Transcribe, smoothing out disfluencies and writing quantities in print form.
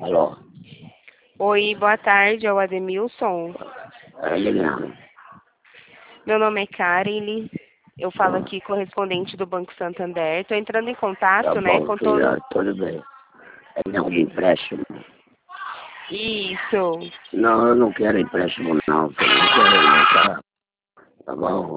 Alô? Oi, boa tarde, é o Ademilson. É ele mesmo. Meu nome é Karen, eu falo aqui correspondente do Banco Santander. Estou entrando em Tá contato, né, bom, com todo... filha, tudo bem. É mesmo de empréstimo? Isso. Não, eu não quero empréstimo não, filho. Não quero não, tá? Tá bom?